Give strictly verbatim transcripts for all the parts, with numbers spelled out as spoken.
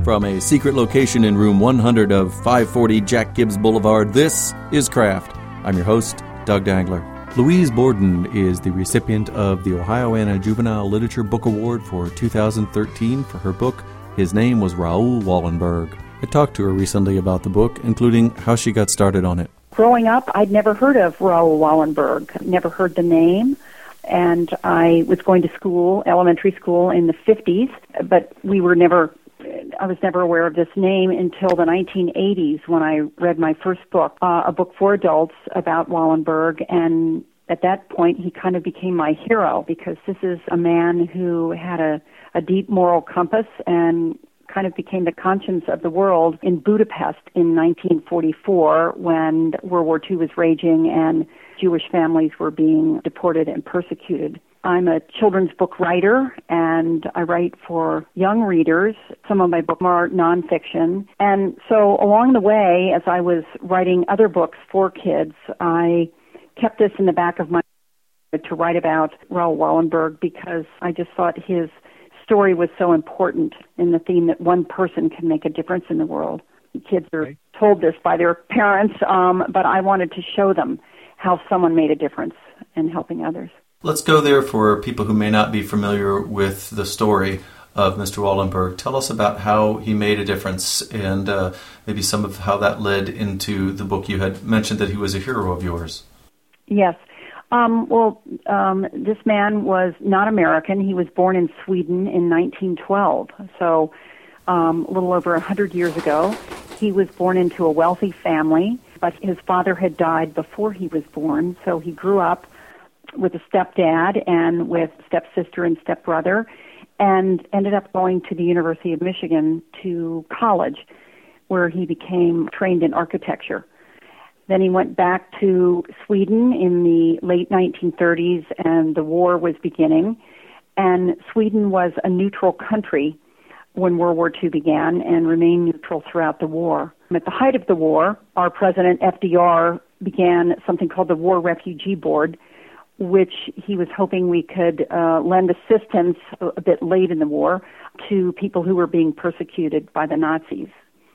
From a secret location in room one hundred of five forty Jack Gibbs Boulevard, this is Craft. I'm your host, Doug Dangler. Louise Borden is the recipient of the Ohioana Juvenile Literature Book Award for two thousand thirteen for her book, His Name Was Raoul Wallenberg. I talked to her recently about the book, including how she got started on it. Growing up, I'd never heard of Raoul Wallenberg, never heard the name. And I was going to school, elementary school, in the fifties, but we were never, I was never aware of this name until the nineteen eighties when I read my first book, uh, a book for adults about Wallenberg. And at that point, he kind of became my hero because this is a man who had a, a deep moral compass and kind of became the conscience of the world in Budapest in nineteen forty-four when World War Two was raging and Jewish families were being deported and persecuted. I'm a children's book writer, and I write for young readers. Some of my books are nonfiction. And so along the way, as I was writing other books for kids, I kept this in the back of my mind to write about Raoul Wallenberg because I just thought his story was so important in the theme that one person can make a difference in the world. Kids are right. told this by their parents, um, but I wanted to show them how someone made a difference in helping others. Let's go there for people who may not be familiar with the story of Mister Wallenberg. Tell us about how he made a difference and uh, maybe some of how that led into the book. You had mentioned that he was a hero of yours. Yes. Um, well, um, this man was not American. He was born in Sweden in nineteen twelve, so um, a little over one hundred years ago. He was born into a wealthy family, but his father had died before he was born, so he grew up with a stepdad and with stepsister and stepbrother, and ended up going to the University of Michigan to college, where he became trained in architecture. Then he went back to Sweden in the late nineteen thirties, and the war was beginning. And Sweden was a neutral country when World War Two began and remained neutral throughout the war. At the height of the war, our President F D R began something called the War Refugee Board, which he was hoping we could uh, lend assistance a, a bit late in the war to people who were being persecuted by the Nazis.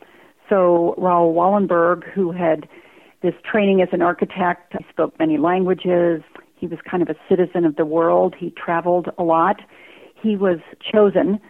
So Raoul Wallenberg, who had this training as an architect, he spoke many languages. He was kind of a citizen of the world. He traveled a lot. He was chosen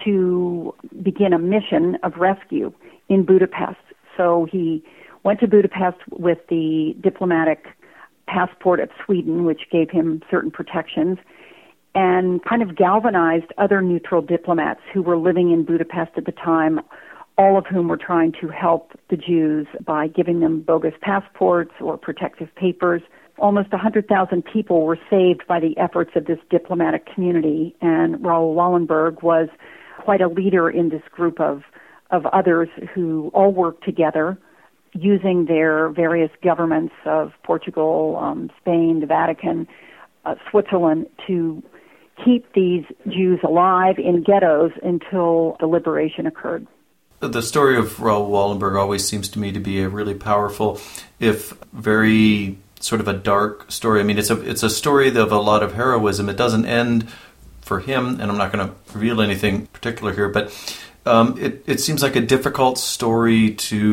to begin a mission of rescue in Budapest. So he went to Budapest with the diplomatic passport of Sweden, which gave him certain protections, and kind of galvanized other neutral diplomats who were living in Budapest at the time, all of whom were trying to help the Jews by giving them bogus passports or protective papers. Almost one hundred thousand people were saved by the efforts of this diplomatic community, and Raoul Wallenberg was quite a leader in this group of, of others who all worked together using their various governments of Portugal, um, Spain, the Vatican, uh, Switzerland to keep these Jews alive in ghettos until the liberation occurred. The story of Raoul Wallenberg always seems to me to be a really powerful, if very sort of a dark story. I mean, it's a it's a story of a lot of heroism. It doesn't end for him, and I'm not going to reveal anything particular here, but um, it, it seems like a difficult story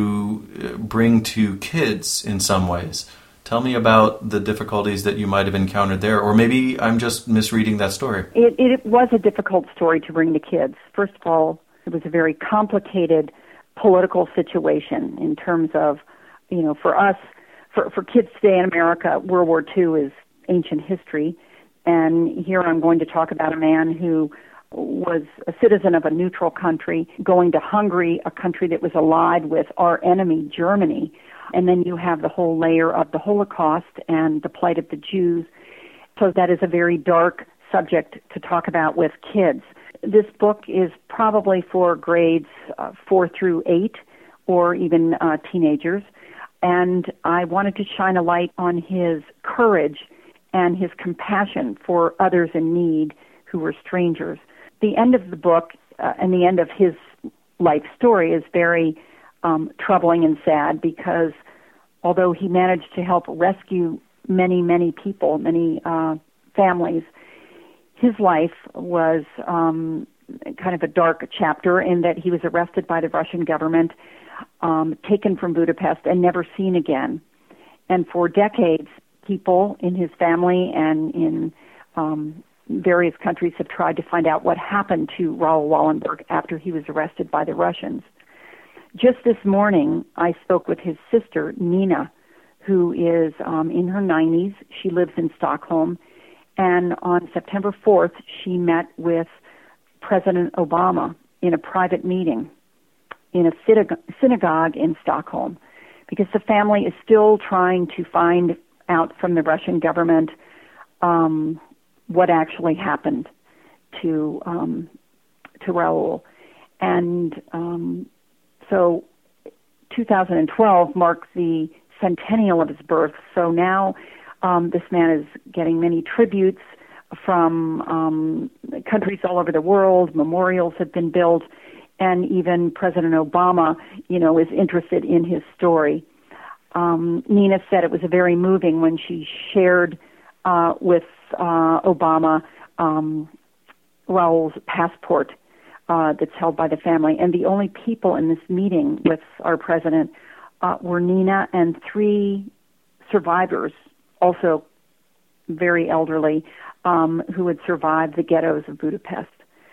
to bring to kids in some ways. Tell me about the difficulties that you might have encountered there, or maybe I'm just misreading that story. It, it was a difficult story to bring to kids. First of all, it was a very complicated political situation in terms of, you know, for us, for, for kids today in America, World War Two is ancient history. And here I'm going to talk about a man who was a citizen of a neutral country, going to Hungary, a country that was allied with our enemy, Germany. And then you have the whole layer of the Holocaust and the plight of the Jews. So that is a very dark subject to talk about with kids. This book is probably for grades uh, four through eight, or even uh, teenagers. And I wanted to shine a light on his courage and his compassion for others in need who were strangers. The end of the book uh, and the end of his life story is very um, troubling and sad because although he managed to help rescue many, many people, many uh, families, his life was um, kind of a dark chapter in that he was arrested by the Russian government, um, taken from Budapest, and never seen again. And for decades, people in his family and in um, various countries have tried to find out what happened to Raoul Wallenberg after he was arrested by the Russians. Just this morning, I spoke with his sister, Nina, who is um, in her nineties. She lives in Stockholm. And on September fourth, she met with President Obama in a private meeting in a synagogue in Stockholm, because the family is still trying to find out from the Russian government um, what actually happened to um, to Raoul. And um, so two thousand twelve marked the centennial of his birth. So now um, this man is getting many tributes from um, countries all over the world. Memorials have been built, and even President Obama, you know, is interested in his story. Um, Nina said it was very moving when she shared uh, with uh, Obama um, Raoul's passport uh, that's held by the family. And the only people in this meeting with our president uh, were Nina and three survivors, also very elderly, um, who had survived the ghettos of Budapest.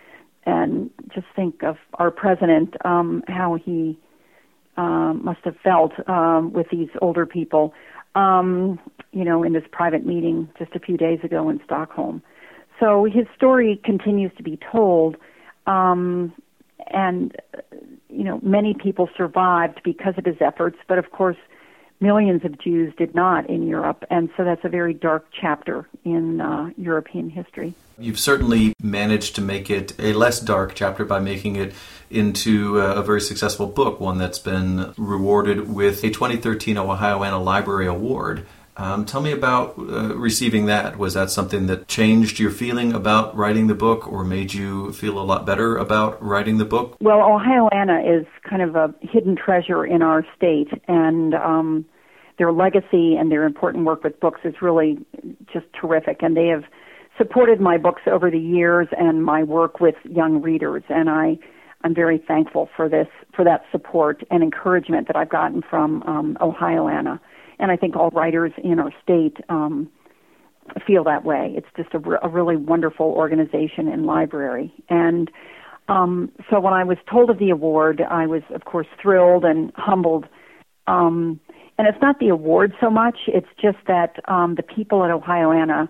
And just think of our president, um, how he uh, must have felt um, with these older people, um, you know, in this private meeting just a few days ago in Stockholm. So his story continues to be told, um, and, you know, many people survived because of his efforts, but of course millions of Jews did not in Europe, and so that's a very dark chapter in uh, European history. You've certainly managed to make it a less dark chapter by making it into a very successful book, one that's been rewarded with a twenty thirteen Ohioana Library Award. Um, tell me about uh, receiving that. Was that something that changed your feeling about writing the book or made you feel a lot better about writing the book? Well, Ohioana is kind of a hidden treasure in our state, and um, their legacy and their important work with books is really just terrific, and they have supported my books over the years and my work with young readers, and I, I'm very thankful for this, for that support and encouragement that I've gotten from um, Ohioana. And I think all writers in our state um, feel that way. It's just a, re- a really wonderful organization and library. And um, so when I was told of the award, I was, of course, thrilled and humbled. Um, and it's not the award so much. It's just that um, the people at Ohioana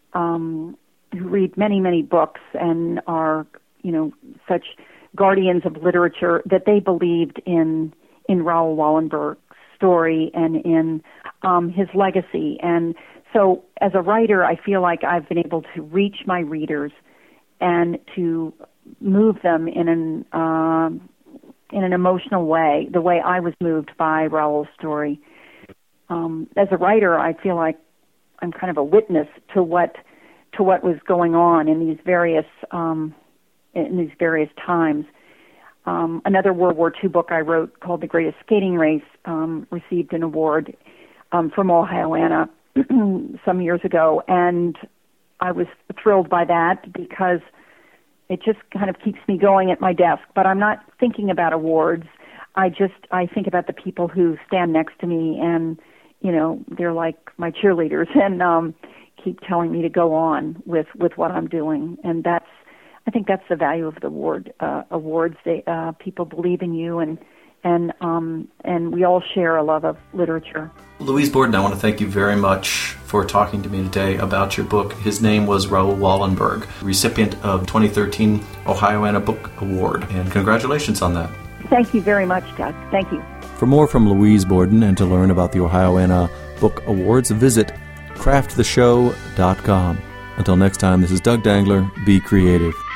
um, who read many, many books and are, you know, such guardians of literature, that they believed in, in Raoul Wallenberg story and in um, his legacy. And so as a writer, I feel like I've been able to reach my readers and to move them in an um, in an emotional way, the way I was moved by Raoul's story. Um, as a writer, I feel like I'm kind of a witness to what to what was going on in these various um, in these various times. Um, another World War Two book I wrote called The Greatest Skating Race um, received an award um, from Ohioana some years ago, and I was thrilled by that because it just kind of keeps me going at my desk. But I'm not thinking about awards. I just I think about the people who stand next to me, and you know they're like my cheerleaders, and um, keep telling me to go on with, with what I'm doing, and that's. I think that's the value of the award. Uh, awards, they, uh, people believe in you, and and um, and we all share a love of literature. Louise Borden, I want to thank you very much for talking to me today about your book. His name was Raoul Wallenberg, recipient of twenty thirteen Ohioana Book Award, and congratulations on that. Thank you very much, Doug. Thank you. For more from Louise Borden and to learn about the Ohioana Book Awards, visit craft the show dot com. Until next time, this is Doug Dangler. Be creative.